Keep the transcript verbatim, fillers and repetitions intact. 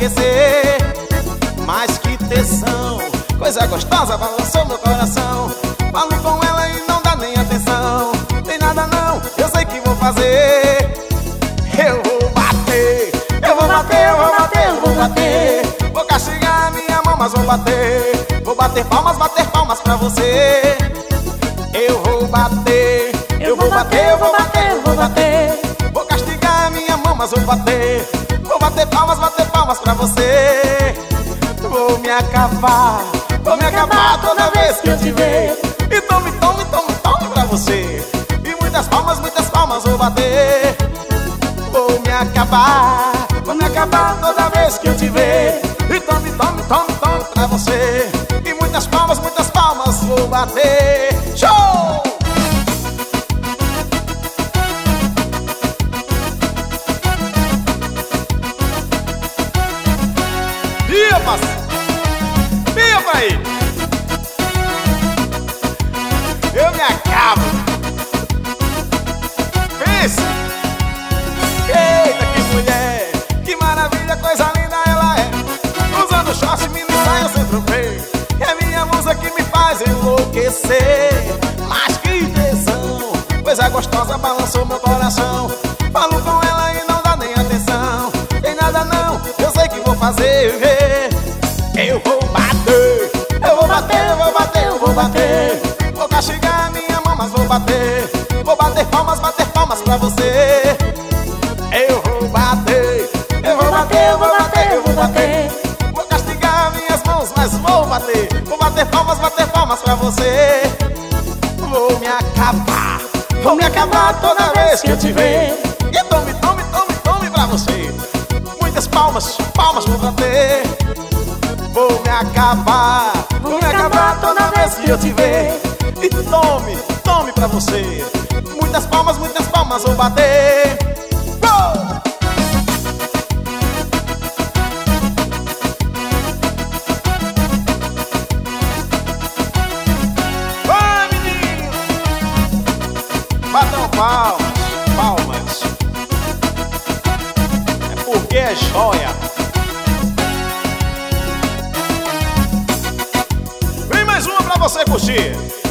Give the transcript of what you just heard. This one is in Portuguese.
enlouquecer. Mas que tesão, coisa gostosa balançou meu coração. Falo com ela e não dá nem atenção. Tem nada não, eu sei que vou fazer. Eu vou bater, eu vou bater, eu vou bater, eu vou bater. Vou castigar a minha mão, mas vou bater. Vou bater palmas, bater palmas pra você. Eu vou bater, eu vou bater, eu vou bater, eu vou bater. Vou castigar a minha mão, mas vou bater. Vou bater palmas, bater palmas pra você. Vou me acabar, vou me acabar toda vez que eu te ver. E tome, tome, tome, tome pra você. E muitas palmas, muitas palmas vou bater. Vou me acabar, vou me acabar toda vez que eu te ver. E tome, tome, tome, tome pra você. E muitas palmas, muitas palmas vou bater. Show! Bia, parceiro! Bia pra aí! Eu me acabo! Pensa! Eita, que mulher! Que maravilha, coisa linda ela é! Usando short, mini saia, centro-pé. É minha musa que me faz enlouquecer. Mas que tesão, coisa gostosa balançou meu coração. Falo com ela e não dá nem atenção. Tem nada não, eu sei que vou fazer. Eu vou bater, eu vou bater, eu vou bater, eu vou bater. Vou castigar a minha mão, mas vou bater. Vou bater palmas, bater palmas pra você. Eu vou bater, eu vou bater, eu vou bater, eu vou bater. Vou castigar minhas mãos, mas vou bater. Vou bater palmas, bater palmas pra você. Vou me acabar, vou me acabar toda vez que eu te ver. E tome, tome, tome, tome pra você. Muitas palmas, palmas vou bater. Vou me acabar, vou me acabar toda vez que eu te ver. E tome, tome pra você. Muitas palmas, muitas palmas vou bater. Uou! Vai, menino! Batam palmas, palmas. É porque é joia. Vem mais uma pra você curtir.